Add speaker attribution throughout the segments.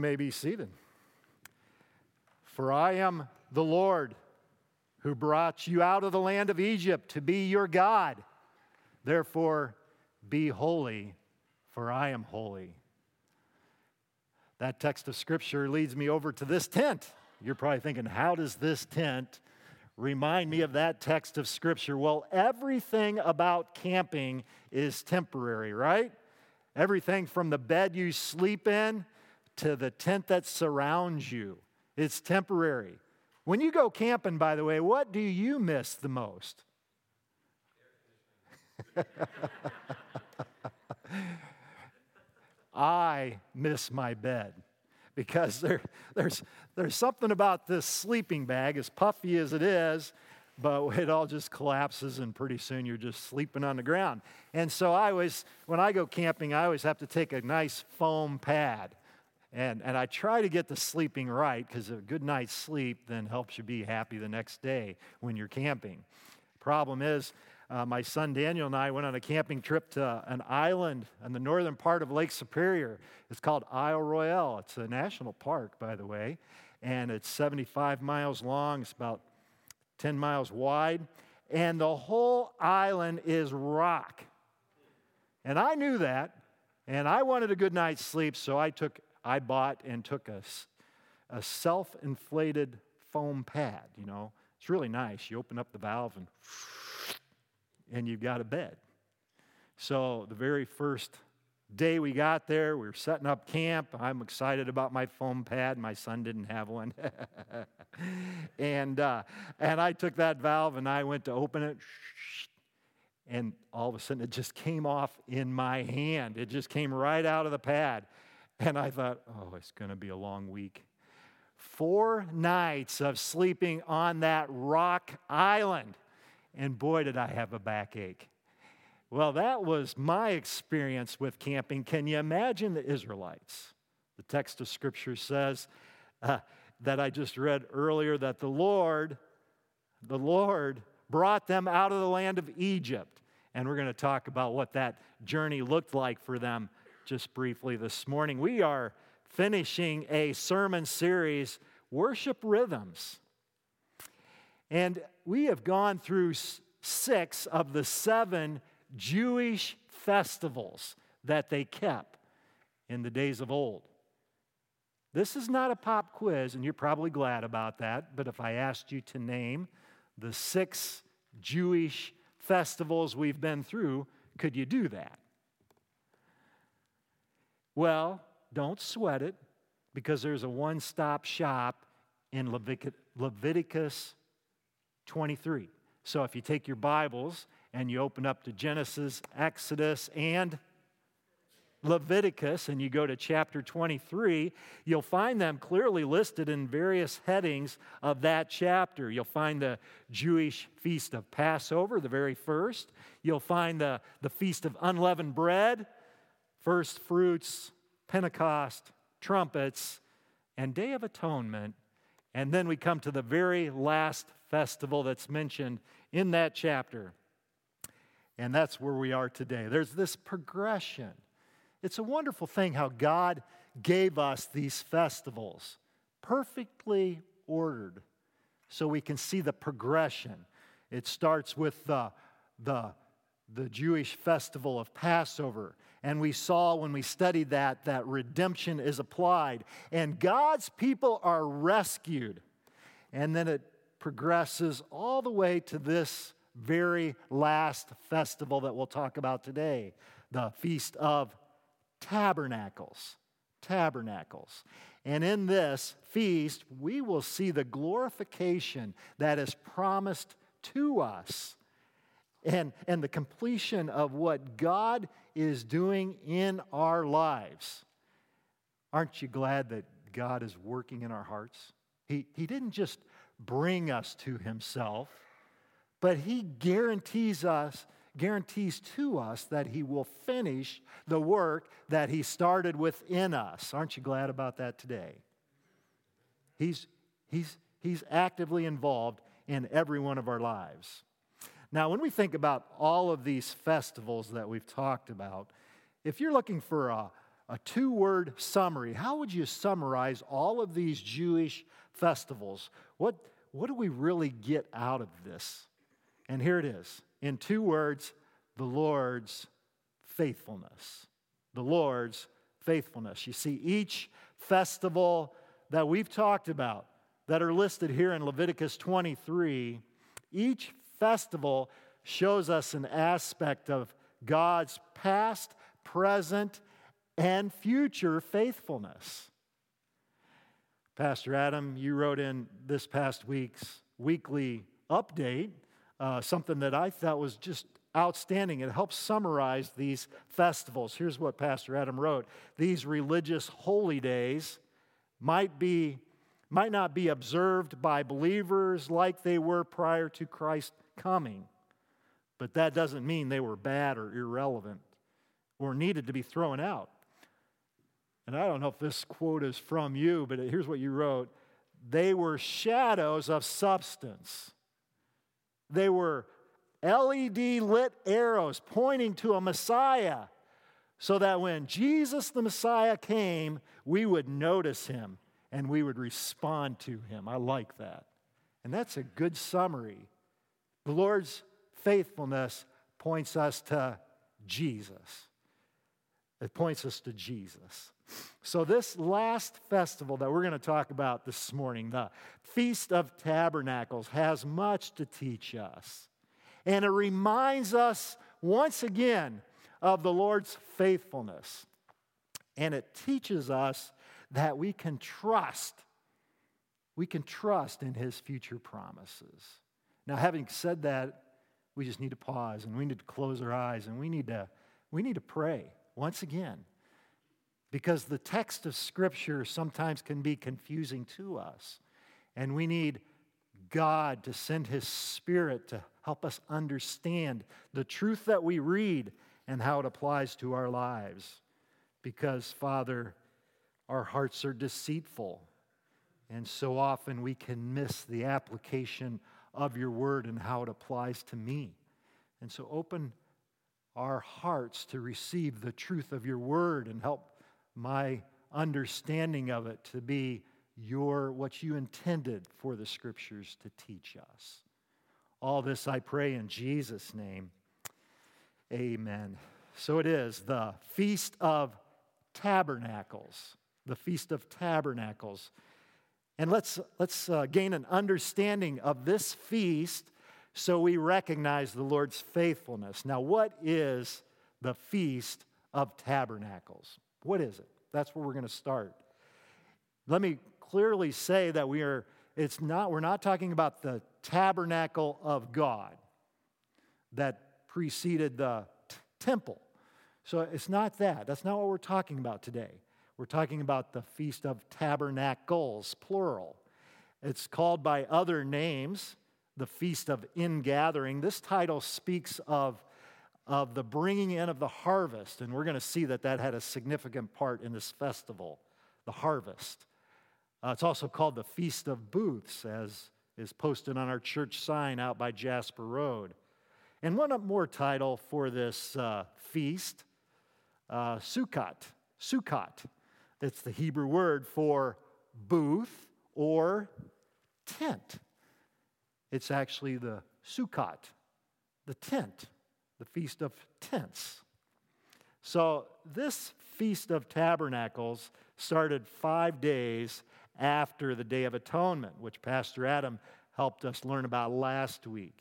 Speaker 1: may be seated. For I am the Lord who brought you out of the land of Egypt to be your God. Therefore, be holy, for I am holy. That text of Scripture leads me over to this tent. You're probably thinking, how does this tent remind me of that text of Scripture? Well, everything about camping is temporary, right? Everything from the bed you sleep in to the tent that surrounds you. It's temporary. When you go camping, by the way, what do you miss the most? I miss my bed because there's something about this sleeping bag, as puffy as it is, but it all just collapses and pretty soon you're just sleeping on the ground. And so when I go camping, I always have to take a nice foam pad. And I try to get the sleeping right because a good night's sleep then helps you be happy the next day when you're camping. Problem is, my son Daniel and I went on a camping trip to an island in the northern part of Lake Superior. It's called Isle Royale. It's a national park, by the way, and it's 75 miles long. It's about 10 miles wide, and the whole island is rock. And I knew that, and I wanted a good night's sleep, so I bought and took a self-inflated foam pad, you know. It's really nice. You open up the valve and you've got a bed. So the very first day we got there, we were setting up camp. I'm excited about my foam pad. My son didn't have one. and I took that valve and I went to open it. And all of a sudden it just came off in my hand. It just came right out of the pad. And I thought, oh, it's going to be a long week. 4 nights of sleeping on that rock island. And boy, did I have a backache. Well, that was my experience with camping. Can you imagine the Israelites? The text of Scripture says that I just read earlier that the Lord brought them out of the land of Egypt. And we're going to talk about what that journey looked like for them just briefly this morning. We are finishing a sermon series, Worship Rhythms. And we have gone through 6 of the 7 Jewish festivals that they kept in the days of old. This is not a pop quiz, and you're probably glad about that, but if I asked you to name the 6 Jewish festivals we've been through, could you do that? Well, don't sweat it, because there's a one-stop shop in Leviticus 23. So if you take your Bibles and you open up to Genesis, Exodus, and Leviticus, and you go to chapter 23, you'll find them clearly listed in various headings of that chapter. You'll find the Jewish feast of Passover, the very first. You'll find the feast of unleavened bread, first fruits, Pentecost, trumpets, and Day of Atonement. And then we come to the very last festival that's mentioned in that chapter. And that's where we are today. There's this progression. It's a wonderful thing how God gave us these festivals, perfectly ordered, so we can see the progression. It starts with the Jewish festival of Passover. And we saw when we studied that redemption is applied. And God's people are rescued. And then it progresses all the way to this very last festival that we'll talk about today, the Feast of Tabernacles. Tabernacles. And in this feast, we will see the glorification that is promised to us and the completion of what God is doing in our lives. Aren't you glad that God is working in our hearts? He didn't just bring us to Himself, but He guarantees to us that He will finish the work that He started within us. Aren't you glad about that today? He's actively involved in every one of our lives. Now, when we think about all of these festivals that we've talked about, if you're looking for a two-word summary. How would you summarize all of these Jewish festivals? What do we really get out of this? And here it is. In two words, the Lord's faithfulness. The Lord's faithfulness. You see, each festival that we've talked about that are listed here in Leviticus 23, each festival shows us an aspect of God's past, present, and future faithfulness. Pastor Adam, you wrote in this past week's weekly update something that I thought was just outstanding. It helps summarize these festivals. Here's what Pastor Adam wrote. These religious holy days might not be observed by believers like they were prior to Christ's coming, but that doesn't mean they were bad or irrelevant or needed to be thrown out. And I don't know if this quote is from you, but here's what you wrote. They were shadows of substance. They were LED lit arrows pointing to a Messiah, so that when Jesus the Messiah came, we would notice him and we would respond to him. I like that. And that's a good summary. The Lord's faithfulness points us to Jesus. It points us to Jesus. So this last festival that we're going to talk about this morning, the Feast of Tabernacles, has much to teach us. And it reminds us once again of the Lord's faithfulness. And it teaches us that we can trust in his future promises. Now, having said that, we just need to pause and we need to close our eyes and we need to pray once again. Because the text of Scripture sometimes can be confusing to us. And we need God to send his Spirit to help us understand the truth that we read and how it applies to our lives. Because, Father, our hearts are deceitful. And so often we can miss the application of your word and how it applies to me. And so open our hearts to receive the truth of your word and help my understanding of it to be what you intended for the Scriptures to teach us. All this I pray in Jesus' name. Amen. So it is the Feast of Tabernacles. The Feast of Tabernacles. And let's gain an understanding of this feast so we recognize the Lord's faithfulness. Now, what is the Feast of Tabernacles? What is it? That's where we're going to start. Let me clearly say that we're not talking about the tabernacle of God that preceded the temple. So it's not that. That's not what we're talking about today. We're talking about the Feast of Tabernacles, plural. It's called by other names, the Feast of Ingathering. This title speaks of the bringing in of the harvest, and we're going to see that had a significant part in this festival, the harvest. It's also called the Feast of Booths, as is posted on our church sign out by Jasper Road. And one more title for this feast, Sukkot. Sukkot. It's the Hebrew word for booth or tent. It's actually the Sukkot, the tent, the Feast of Tents. So this Feast of Tabernacles started 5 days after the Day of Atonement, which Pastor Adam helped us learn about last week.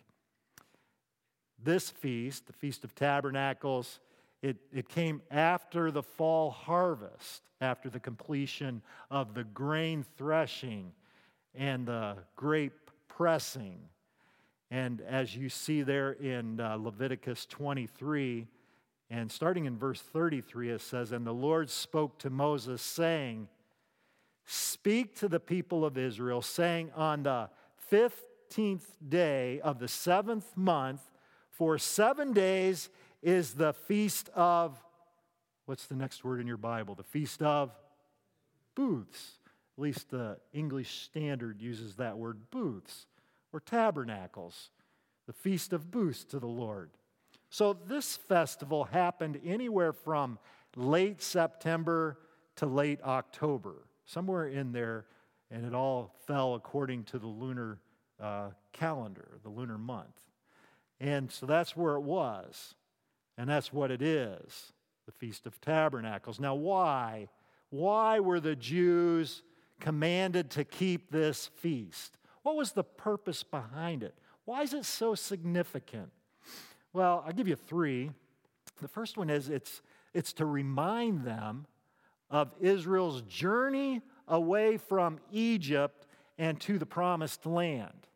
Speaker 1: This feast, the Feast of Tabernacles, it came after the fall harvest, after the completion of the grain threshing and the grape pressing. And as you see there in Leviticus 23, and starting in verse 33, it says, "And the Lord spoke to Moses, saying, Speak to the people of Israel, saying, On the 15th day of the 7th month, for 7 days is the feast of," what's the next word in your Bible? The Feast of Booths. At least the English Standard uses that word, booths, or tabernacles. The Feast of Booths to the Lord. So this festival happened anywhere from late September to late October, somewhere in there, and it all fell according to the lunar calendar, the lunar month. And so that's where it was, and that's what it is, the Feast of Tabernacles. Now, why? Why were the Jews commanded to keep this feast? What was the purpose behind it? Why is it so significant? Well, I'll give you three. The first one is it's to remind them of Israel's journey away from Egypt and to the promised land.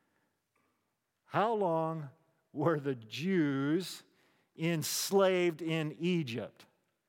Speaker 1: How long were the Jews enslaved in Egypt?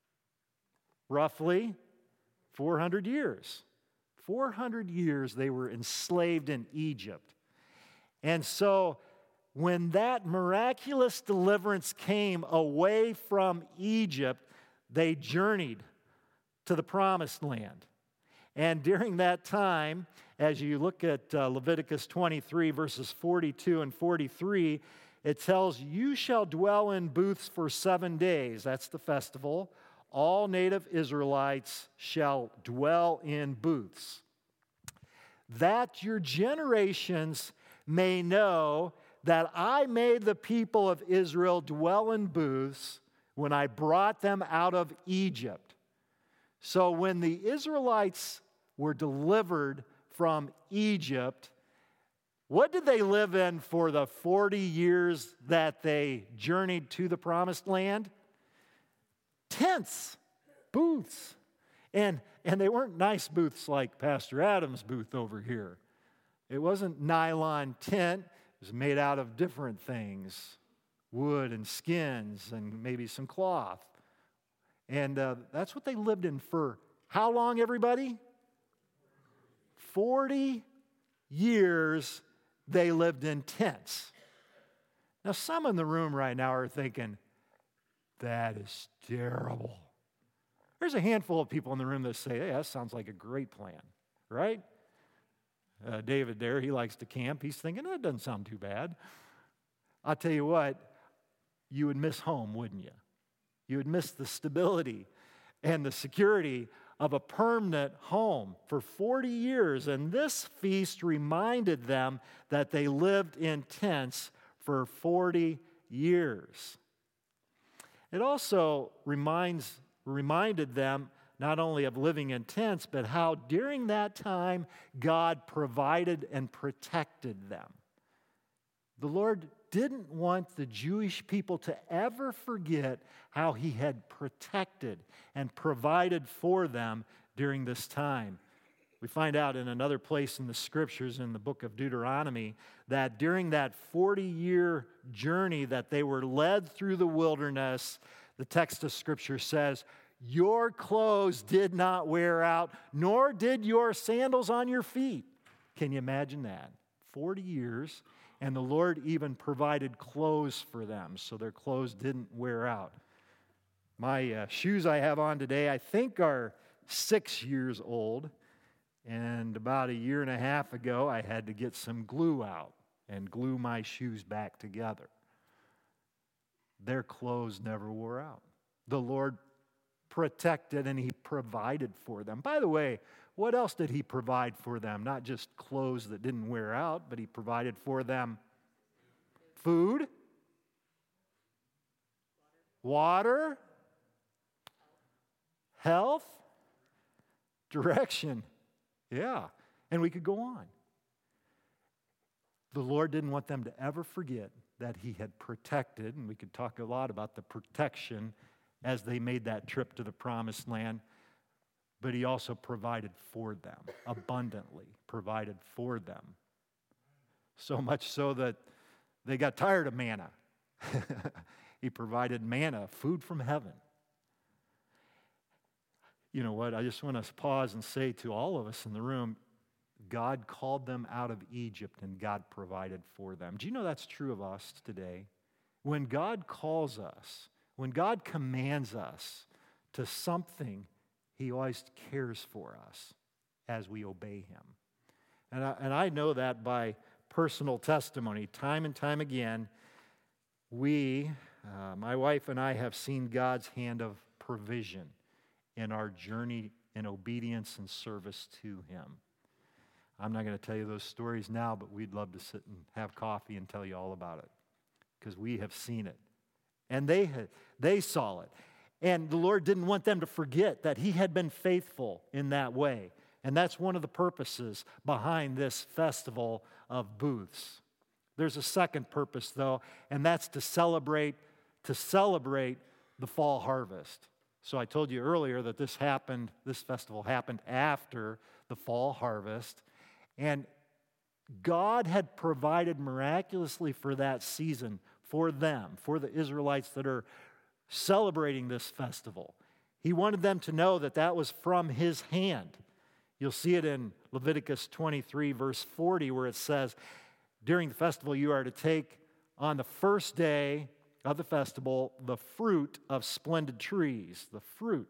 Speaker 1: Roughly 400 years. 400 years they were enslaved in Egypt. And so when that miraculous deliverance came away from Egypt, they journeyed to the promised land. And during that time, as you look at Leviticus 23, verses 42 and 43, it tells, "You shall dwell in booths for 7 days." That's the festival. All native Israelites shall dwell in booths, that your generations may know that I made the people of Israel dwell in booths when I brought them out of Egypt. So when the Israelites were delivered from Egypt, what did they live in for the 40 years that they journeyed to the promised land? Tents, booths. And they weren't nice booths like Pastor Adam's booth over here. It wasn't nylon tent. It was made out of different things, wood and skins and maybe some cloth. And that's what they lived in for how long, everybody? 40 years they lived in tents. Now, some in the room right now are thinking, that is terrible. There's a handful of people in the room that say, hey, that sounds like a great plan, right? David there, he likes to camp. He's thinking, that doesn't sound too bad. I'll tell you what, you would miss home, wouldn't you? You would miss the stability and the security of a permanent home for 40 years. And this feast reminded them that they lived in tents for 40 years. It also reminded them not only of living in tents, but how during that time God provided and protected them. The Lord didn't want the Jewish people to ever forget how He had protected and provided for them during this time. We find out in another place in the Scriptures, in the book of Deuteronomy, that during that 40-year journey that they were led through the wilderness, the text of Scripture says, your clothes did not wear out, nor did your sandals on your feet. Can you imagine that? 40 years, and the Lord even provided clothes for them, so their clothes didn't wear out. My shoes I have on today, I think are 6 years old, and about a year and a half ago, I had to get some glue out and glue my shoes back together. Their clothes never wore out. The Lord protected and He provided for them. By the way, what else did He provide for them? Not just clothes that didn't wear out, but He provided for them food, water, health, direction. Yeah, and we could go on. The Lord didn't want them to ever forget that He had protected, and we could talk a lot about the protection as they made that trip to the promised land, but He also provided for them, abundantly provided for them. So much so that they got tired of manna. He provided manna, food from heaven. You know what? I just want to pause and say to all of us in the room, God called them out of Egypt and God provided for them. Do you know that's true of us today? When God calls us, when God commands us to something, He always cares for us as we obey Him. And I know that by personal testimony. Time and time again, my wife and I have seen God's hand of provision in our journey in obedience and service to Him. I'm not going to tell you those stories now, but we'd love to sit and have coffee and tell you all about it, because we have seen it. And they saw it. And the Lord didn't want them to forget that He had been faithful in that way. And that's one of the purposes behind this festival of booths. There's a second purpose, though, and that's to celebrate the fall harvest. So I told you earlier that this festival happened after the fall harvest. And God had provided miraculously for that season for them, for the Israelites that are celebrating this festival. He wanted them to know that that was from His hand. You'll see it in Leviticus 23, verse 40, where it says, during the festival you are to take on the first day of the festival the fruit of splendid trees, the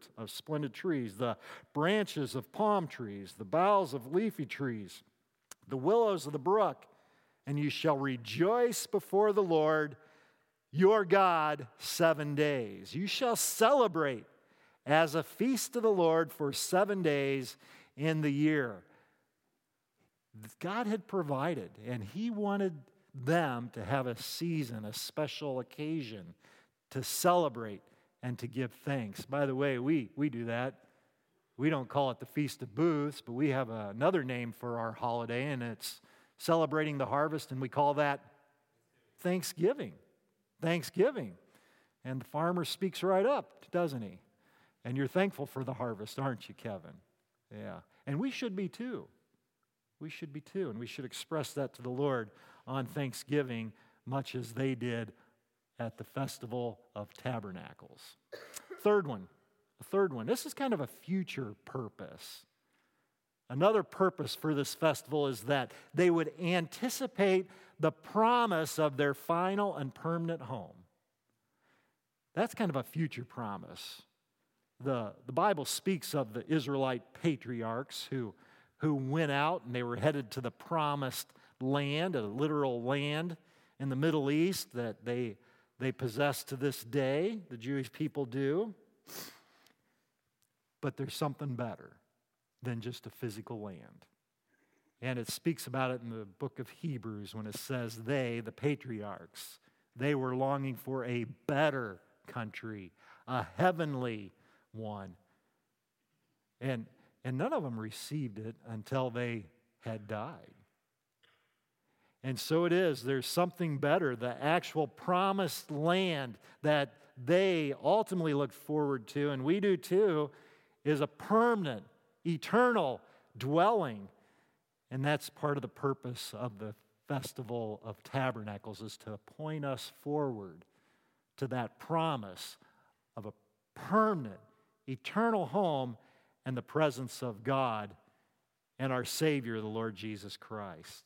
Speaker 1: branches of palm trees, the boughs of leafy trees, the willows of the brook, and you shall rejoice before the Lord your God 7 days. You shall celebrate as a feast to the Lord for 7 days in the year. God had provided, and He wanted them to have a season, a special occasion to celebrate and to give thanks. By the way, we do that. We don't call it the Feast of Booths, but we have another name for our holiday, and it's celebrating the harvest, and we call that Thanksgiving. Thanksgiving. And the farmer speaks right up, doesn't he? And you're thankful for the harvest, aren't you, Kevin? Yeah. And we should be too. We should be too. And we should express that to the Lord on Thanksgiving, much as they did at the Festival of Tabernacles. A third one. This is kind of a future purpose. Another purpose for this festival is that they would anticipate the promise of their final and permanent home. That's kind of a future promise. The Bible speaks of the Israelite patriarchs who went out and they were headed to the promised land, a literal land in the Middle East that they possess to this day, the Jewish people do. But there's something better than just a physical land. And it speaks about it in the book of Hebrews when it says they, the patriarchs, they were longing for a better country, a heavenly one. And none of them received it until they had died. And so it is. There's something better. The actual promised land that they ultimately look forward to, and we do too, is a permanent, eternal dwelling. And that's part of the purpose of the Festival of Tabernacles, is to point us forward to that promise of a permanent, eternal home and the presence of God and our Savior, the Lord Jesus Christ.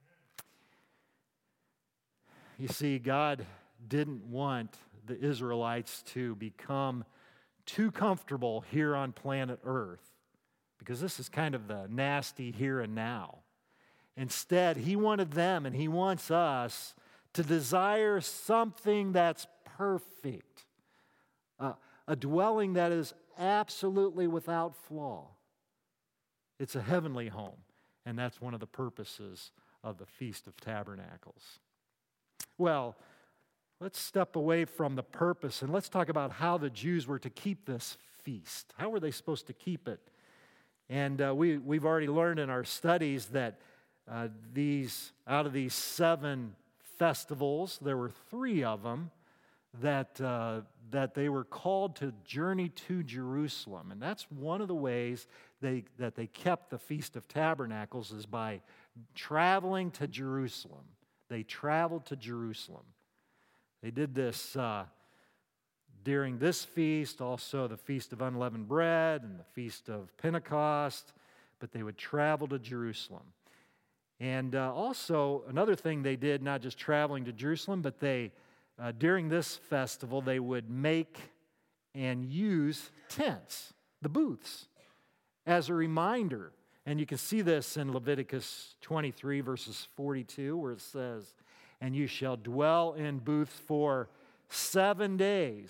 Speaker 1: You see, God didn't want the Israelites to become too comfortable here on planet Earth, because this is kind of the nasty here and now. Instead, He wanted them, and He wants us, to desire something that's perfect, a dwelling that is absolutely without flaw. It's a heavenly home, and that's one of the purposes of the Feast of Tabernacles. Well, let's step away from the purpose and let's talk about how the Jews were to keep this feast. How were they supposed to keep it? And we've already learned in our studies that out of these 7 festivals, there were 3 of them that they were called to journey to Jerusalem. And that's one of the ways that they kept the Feast of Tabernacles, is by traveling to Jerusalem. They traveled to Jerusalem. They did this during this feast, also the Feast of Unleavened Bread and the Feast of Pentecost, but they would travel to Jerusalem. And also, another thing they did, not just traveling to Jerusalem, but they, during this festival, they would make and use tents, the booths, as a reminder. And you can see this in Leviticus 23, verses 42, where it says, "And you shall dwell in booths for 7 days.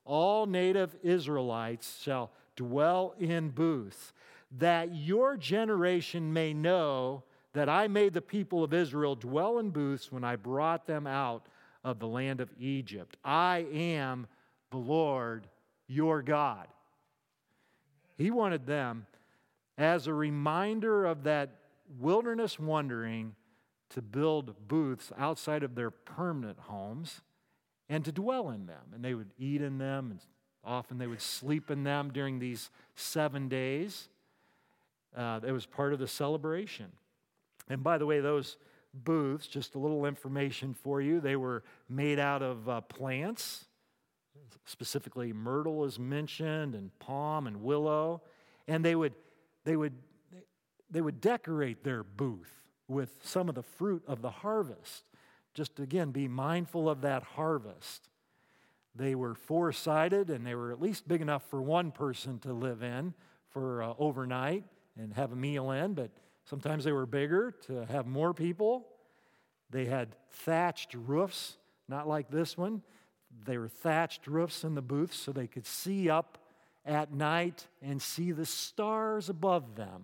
Speaker 1: all native Israelites shall dwell in booths, that your generation may know that I made the people of Israel dwell in booths when I brought them out of the land of Egypt. I am the Lord your God. He wanted them, as a reminder of that wilderness wandering, to build booths outside of their permanent homes and to dwell in them. And they would eat in them, and often they would sleep in them during these 7 days. It was part of the celebration. And by the way, those booths, just a little information for you, they were made out of plants. Specifically, myrtle is mentioned, and palm and willow. And they would decorate their booth with some of the fruit of the harvest. Just again, be mindful of that harvest. They were four-sided, and they were at least big enough for one person to live in for overnight and have a meal in, but sometimes they were bigger to have more people. They had thatched roofs, not like this one. They were thatched roofs in the booths so they could see up at night and see the stars above them.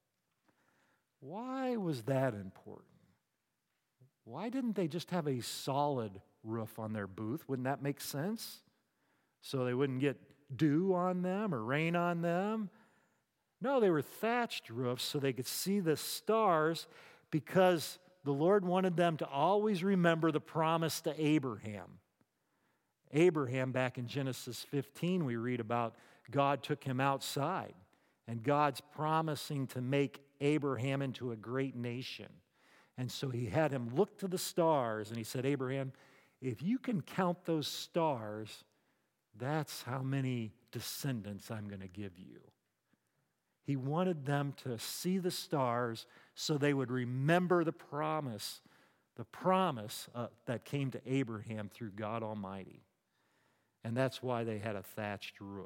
Speaker 1: Why was that important? Why didn't they just have a solid roof on their booth? Wouldn't that make sense? So they wouldn't get dew on them or rain on them? No, they were thatched roofs so they could see the stars, because the Lord wanted them to always remember the promise to Abraham. Abraham, back in Genesis 15, we read about God took him outside, and God's promising to make Abraham into a great nation. And so he had him look to the stars, and he said, Abraham, if you can count those stars, that's how many descendants I'm going to give you. He wanted them to see the stars so they would remember the promise that came to Abraham through God Almighty. And that's why they had a thatched roof.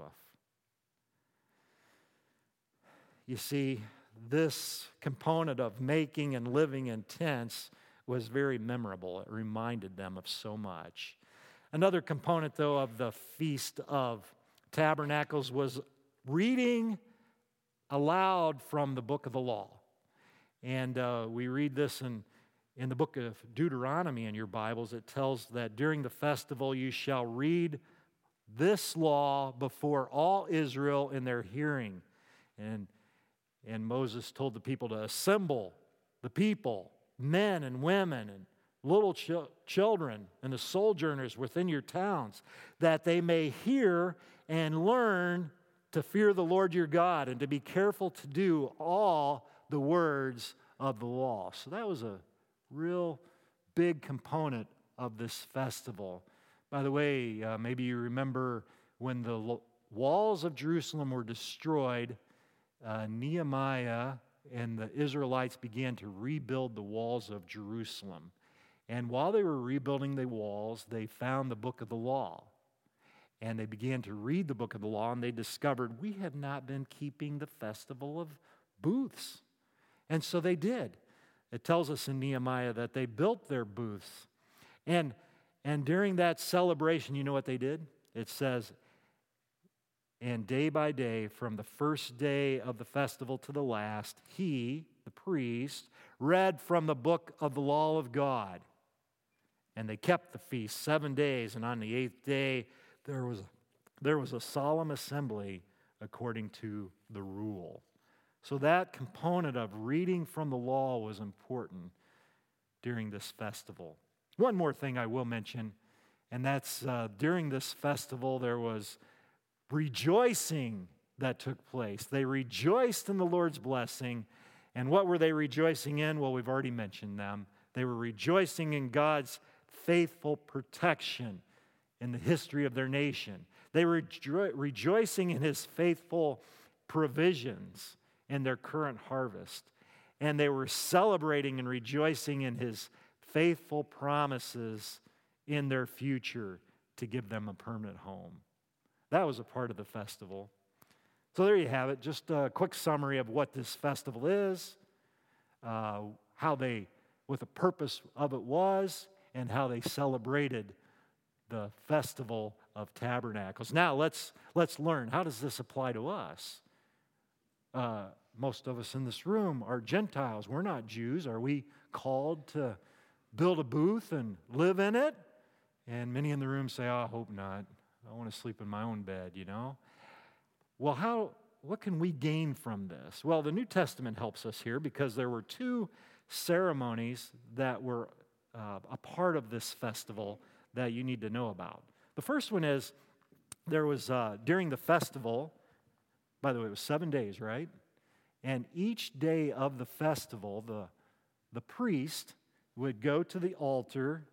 Speaker 1: You see, this component of making and living in tents was very memorable. It reminded them of so much. Another component, though, of the Feast of Tabernacles was reading aloud from the book of the law. And we read this in the book of Deuteronomy in your Bibles. It tells that during the festival you shall read this law before all Israel in their hearing. And Moses told the people to assemble the people, men and women and little children and the sojourners within your towns, that they may hear and learn to fear the Lord your God and to be careful to do all the words of the law. So that was a real big component of this festival. By the way, maybe you remember when the walls of Jerusalem were destroyed, Nehemiah and the Israelites began to rebuild the walls of Jerusalem. And while they were rebuilding the walls, they found the book of the law. And they began to read the book of the law, and they discovered, we have not been keeping the festival of booths. And so they did. It tells us in Nehemiah that they built their booths. And during that celebration, you know what they did? It says, and day by day, from the first day of the festival to the last, he, the priest, read from the book of the law of God. And they kept the feast 7 days, and on the 8th day, there was a solemn assembly according to the rule. So that component of reading from the law was important during this festival. One more thing I will mention, and that's during this festival there was rejoicing that took place. They rejoiced in the Lord's blessing. And what were they rejoicing in? Well, we've already mentioned them. They were rejoicing in God's faithful protection in the history of their nation. They were rejoicing in His faithful provisions in their current harvest. And they were celebrating and rejoicing in His faithful promises in their future to give them a permanent home. That was a part of the festival. So there you have it, just a quick summary of what this festival is, what the purpose of it was, and how they celebrated the festival of Tabernacles. Now let's learn, how does this apply to us? Most of us in this room are Gentiles. We're not Jews. Are we called to build a booth and live in it? And many in the room say, oh, I hope not. I want to sleep in my own bed, Well, what can we gain from this? Well, the New Testament helps us here because there were two ceremonies that were a part of this festival that you need to know about. The first one is there was during the festival, by the way, it was 7 days, right? And each day of the festival, the priest would go to the altar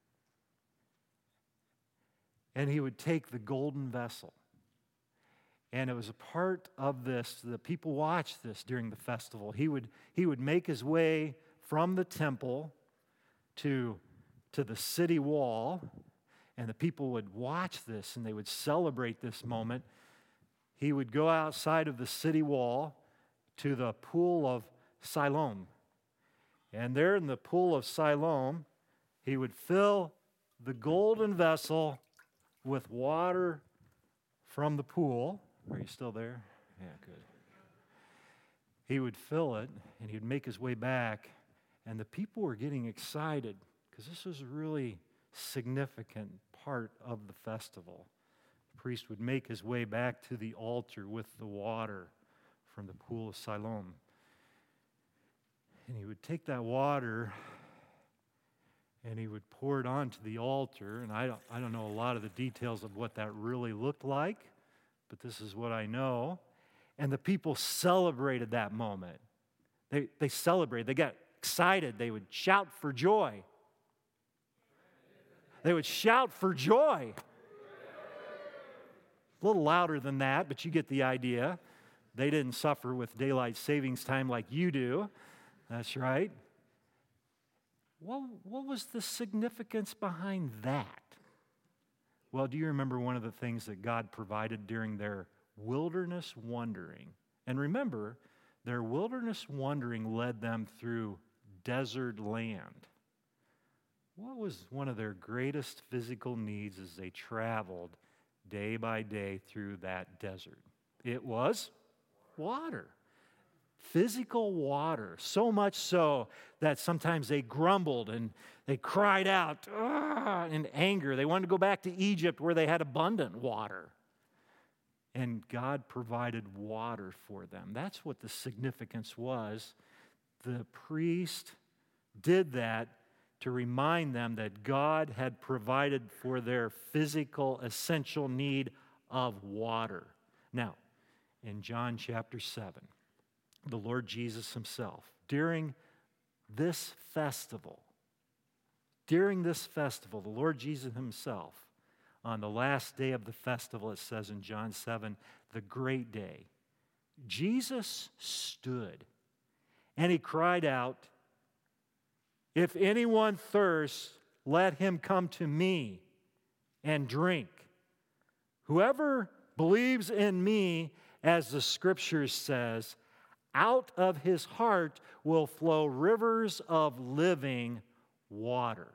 Speaker 1: and he would take the golden vessel. And it was a part of this, the people watched this during the festival. He would make his way from the temple to the city wall, and the people would watch this and they would celebrate this moment. He would go outside of the city wall to the pool of Siloam. And there in the pool of Siloam, he would fill the golden vessel with water from the pool. Are you still there? Yeah, good. He would fill it, and he'd make his way back, and the people were getting excited because this was a really significant part of the festival. The priest would make his way back to the altar with the water from the pool of Siloam. And he would take that water and he would pour it onto the altar. And I don't know a lot of the details of what that really looked like, but this is what I know. And the people celebrated that moment. They celebrated. They got excited. They would shout for joy. They would shout for joy. A little louder than that, but you get the idea. They didn't suffer with daylight savings time like you do. That's right. What was the significance behind that? Well, do you remember one of the things that God provided during their wilderness wandering? And remember, their wilderness wandering led them through desert land. What was one of their greatest physical needs as they traveled day by day through that desert? It was water. Physical water. So much so that sometimes they grumbled and they cried out in anger. They wanted to go back to Egypt where they had abundant water. And God provided water for them. That's what the significance was. The priest did that to remind them that God had provided for their physical essential need of water. Now, in John chapter 7, the Lord Jesus himself, during this festival, the Lord Jesus himself, on the last day of the festival, it says in John 7, the great day, Jesus stood and he cried out, "If anyone thirsts, let him come to me and drink. Whoever believes in me, as the scriptures says, out of his heart will flow rivers of living water."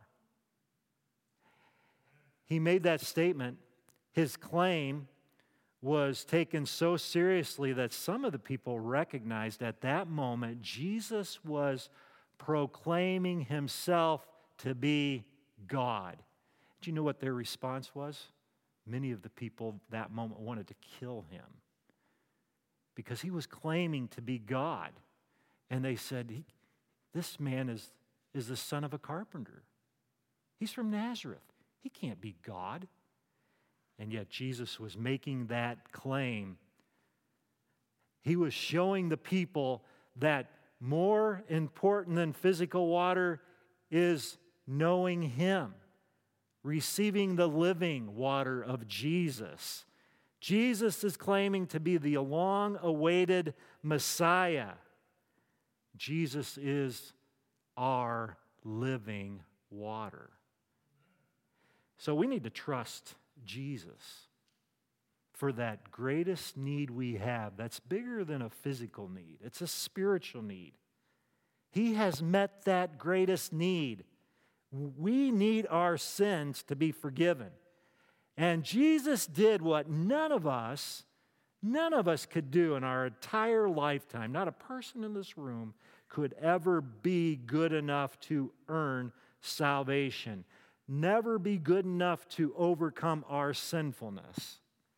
Speaker 1: He made that statement. His claim was taken so seriously that some of the people recognized at that moment Jesus was proclaiming himself to be God. Do you know what their response was? Many of the people that moment wanted to kill him because he was claiming to be God. And they said, this man is the son of a carpenter. He's from Nazareth. He can't be God. And yet Jesus was making that claim. He was showing the people that more important than physical water is knowing him, receiving the living water of Jesus. Jesus is claiming to be the long-awaited Messiah. Jesus is our living water. So we need to trust Jesus for that greatest need we have that's bigger than a physical need. It's a spiritual need. He has met that greatest need. We need our sins to be forgiven. And Jesus did what none of us could do in our entire lifetime. Not a person in this room could ever be good enough to earn salvation. Never be good enough to overcome our sinfulness.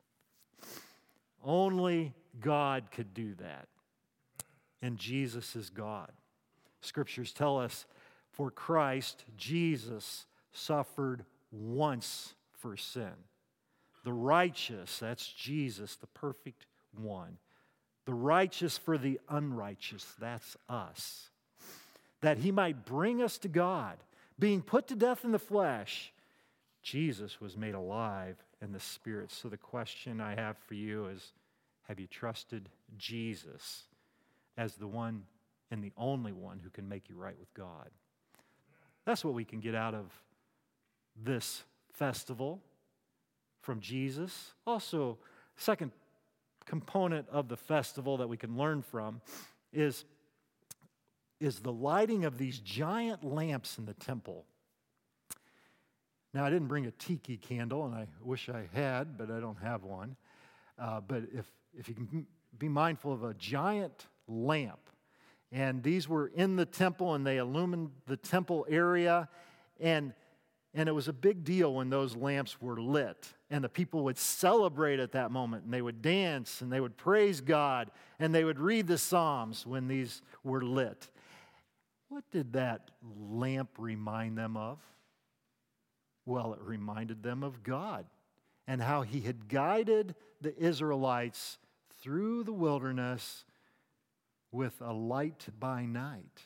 Speaker 1: Only God could do that. And Jesus is God. Scriptures tell us, for Christ, Jesus, suffered once for sin. The righteous, that's Jesus, the perfect one. The righteous for the unrighteous, that's us. That he might bring us to God. Being put to death in the flesh, Jesus was made alive in the Spirit. So the question I have for you is, have you trusted Jesus as the one and the only one who can make you right with God? That's what we can get out of this festival from Jesus. Also, second component of the festival that we can learn from is the lighting of these giant lamps in the temple. Now, I didn't bring a tiki candle, and I wish I had, but I don't have one. But if you can be mindful of a giant lamp, and these were in the temple, and they illumined the temple area, and it was a big deal when those lamps were lit, and the people would celebrate at that moment, and they would dance, and they would praise God, and they would read the Psalms when these were lit. What did that lamp remind them of? Well, it reminded them of God and how He had guided the Israelites through the wilderness with a light by night.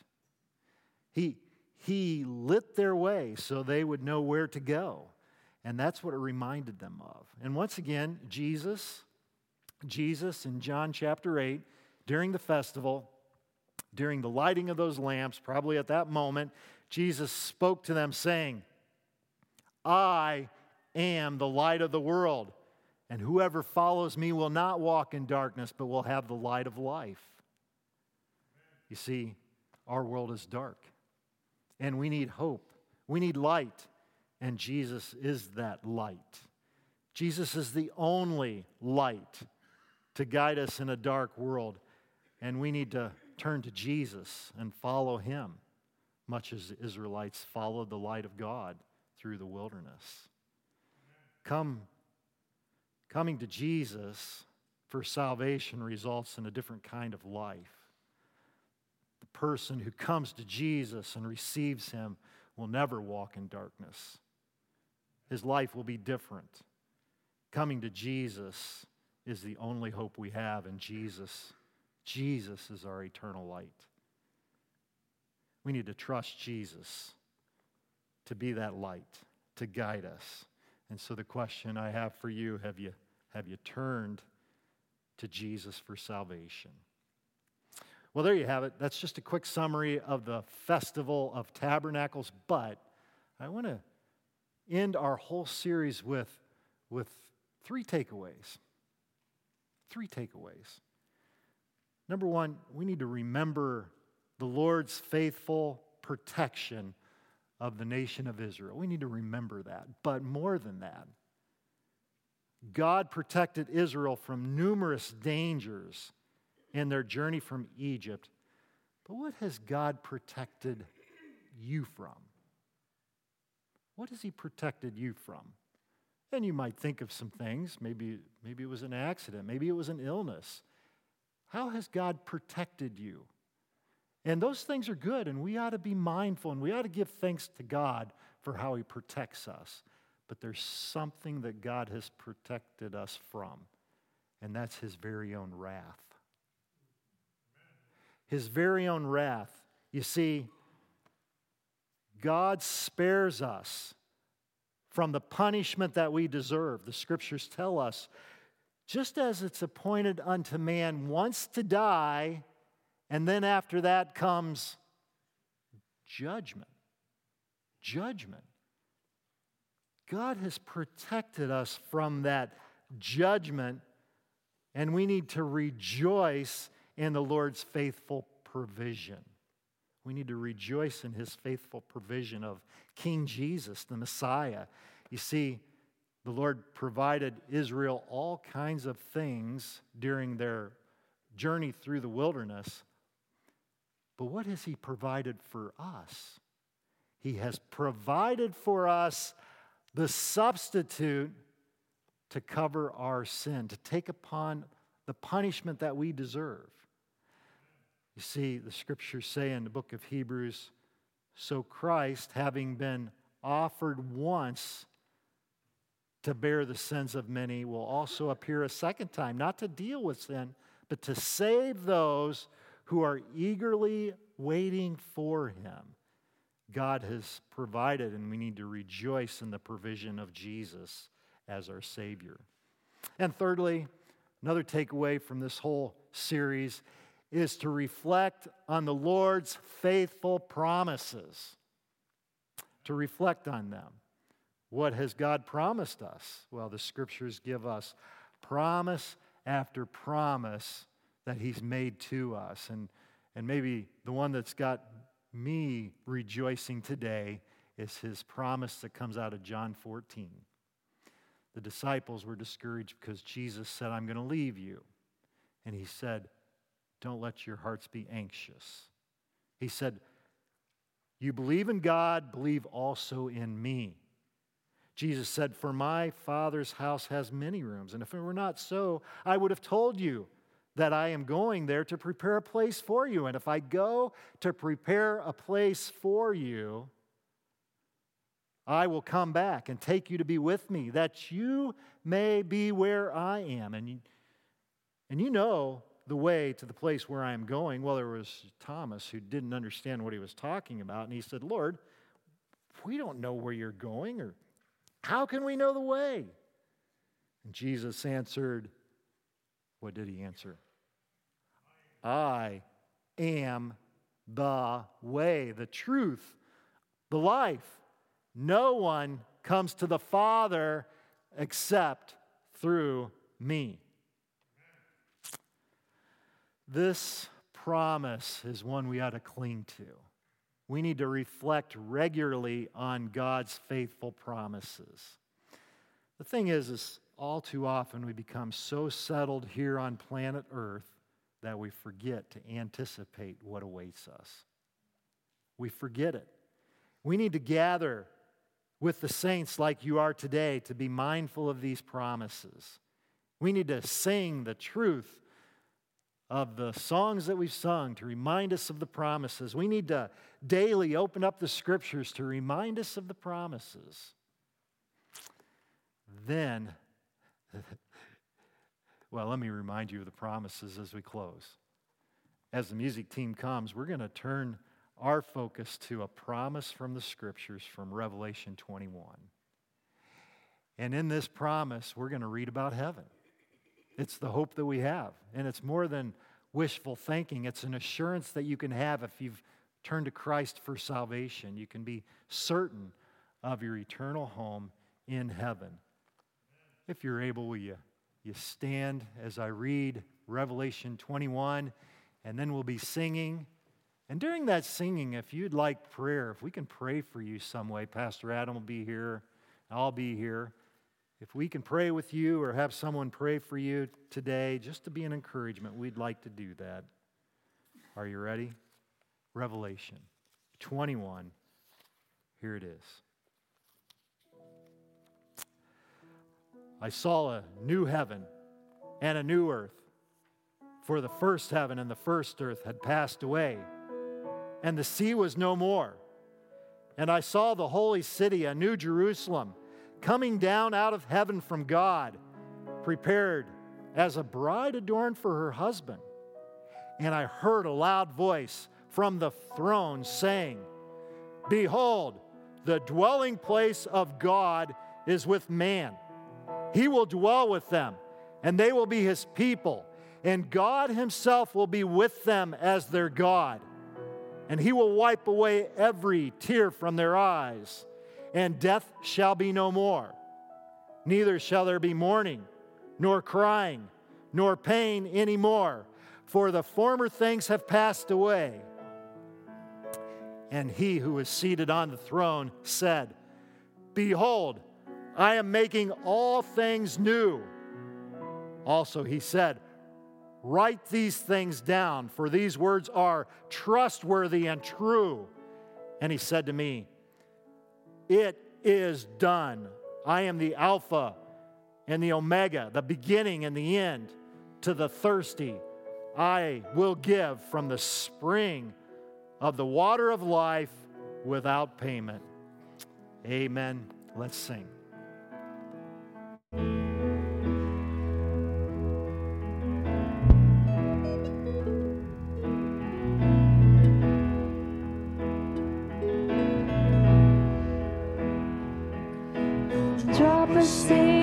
Speaker 1: He lit their way so they would know where to go. And that's what it reminded them of. And once again, Jesus in John chapter 8, during the festival, during the lighting of those lamps, probably at that moment, Jesus spoke to them saying, I am the light of the world, and whoever follows me will not walk in darkness, but will have the light of life. You see, our world is dark, and we need hope. We need light, and Jesus is that light. Jesus is the only light to guide us in a dark world, and we need to turn to Jesus and follow Him, much as the Israelites followed the light of God through the wilderness. Coming to Jesus for salvation results in a different kind of life. The person who comes to Jesus and receives Him will never walk in darkness. His life will be different. Coming to Jesus is the only hope we have, and Jesus is our eternal light. We need to trust Jesus to be that light, to guide us. And so the question I have for you, have you turned to Jesus for salvation? Well, there you have it. That's just a quick summary of the Festival of Tabernacles, but I want to end our whole series with three takeaways. Three takeaways. Number one, we need to remember the Lord's faithful protection of the nation of Israel. We need to remember that. But more than that, God protected Israel from numerous dangers in their journey from Egypt. But what has God protected you from? What has He protected you from? And you might think of some things. Maybe it was an accident. Maybe it was an illness. How has God protected you? And those things are good, and we ought to be mindful, and we ought to give thanks to God for how He protects us. But there's something that God has protected us from, and that's His very own wrath. His very own wrath. You see, God spares us from the punishment that we deserve. The Scriptures tell us, just as it's appointed unto man once to die, and then after that comes judgment. Judgment. God has protected us from that judgment, and we need to rejoice in the Lord's faithful provision. We need to rejoice in His faithful provision of King Jesus, the Messiah. You see, The Lord provided Israel all kinds of things during their journey through the wilderness. But what has He provided for us? He has provided for us the substitute to cover our sin, to take upon the punishment that we deserve. You see, the Scriptures say in the book of Hebrews, so Christ, having been offered once to bear the sins of many, will also appear a second time, not to deal with sin, but to save those who are eagerly waiting for Him. God has provided, and we need to rejoice in the provision of Jesus as our Savior. And thirdly, another takeaway from this whole series is to reflect on the Lord's faithful promises. To reflect on them. What has God promised us? Well, the Scriptures give us promise after promise that He's made to us. And maybe the one that's got me rejoicing today is His promise that comes out of John 14. The disciples were discouraged because Jesus said, I'm going to leave you. And He said, don't let your hearts be anxious. He said, you believe in God, believe also in me. Jesus said, for my Father's house has many rooms, and if it were not so, I would have told you that I am going there to prepare a place for you. And if I go to prepare a place for you, I will come back and take you to be with me, that you may be where I am. And you know the way to the place where I am going. Well, there was Thomas who didn't understand what He was talking about, and he said, Lord, we don't know where you're going, or how can we know the way? And Jesus answered, what did He answer? I am the way, the truth, the life. No one comes to the Father except through me. This promise is one we ought to cling to. We need to reflect regularly on God's faithful promises. The thing is all too often we become so settled here on planet Earth that we forget to anticipate what awaits us. We forget it. We need to gather with the saints like you are today to be mindful of these promises. We need to sing the truth of the songs that we've sung to remind us of the promises. We need to daily open up the Scriptures to remind us of the promises. Then, well, let me remind you of the promises as we close. As the music team comes, we're going to turn our focus to a promise from the Scriptures from Revelation 21. And in this promise, we're going to read about heaven. It's the hope that we have. And it's more than wishful thinking. It's an assurance that you can have if you've turned to Christ for salvation. You can be certain of your eternal home in heaven. If you're able, will you stand as I read Revelation 21, and then we'll be singing. And during that singing, if you'd like prayer, if we can pray for you some way, Pastor Adam will be here, I'll be here. If we can pray with you or have someone pray for you today, just to be an encouragement, we'd like to do that. Are you ready? Revelation 21. Here it is. I saw a new heaven and a new earth, for the first heaven and the first earth had passed away, and the sea was no more. And I saw the holy city, a new Jerusalem, coming down out of heaven from God, prepared as a bride adorned for her husband. And I heard a loud voice from the throne saying, behold, the dwelling place of God is with man. He will dwell with them, and they will be His people, and God Himself will be with them as their God. And He will wipe away every tear from their eyes, and death shall be no more. Neither shall there be mourning, nor crying, nor pain any more, for the former things have passed away. And He who is seated on the throne said, behold, I am making all things new. Also, he said, write these things down, for these words are trustworthy and true. And he said to me, it is done. I am the Alpha and the Omega, the beginning and the end. To the thirsty, I will give from the spring of the water of life without payment. Amen. Let's sing.
Speaker 2: Drop a seed.